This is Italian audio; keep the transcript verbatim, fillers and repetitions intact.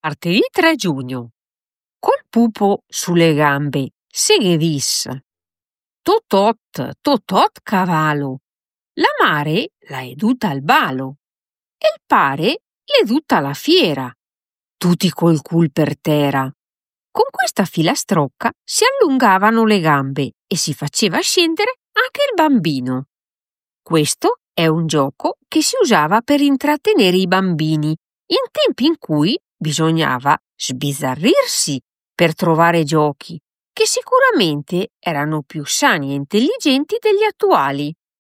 Martedì tre giugno. Col pupo sulle gambe, seghe disse: Totot, totot cavallo, la mare l'ha eduta al balo, e il pare l'eduta alla fiera, tutti col cul per terra. Con questa filastrocca si allungavano le gambe e si faceva scendere anche il bambino. Questo è un gioco che si usava per intrattenere i bambini in tempi in cui bisognava sbizzarrirsi per trovare giochi che sicuramente erano più sani e intelligenti degli attuali.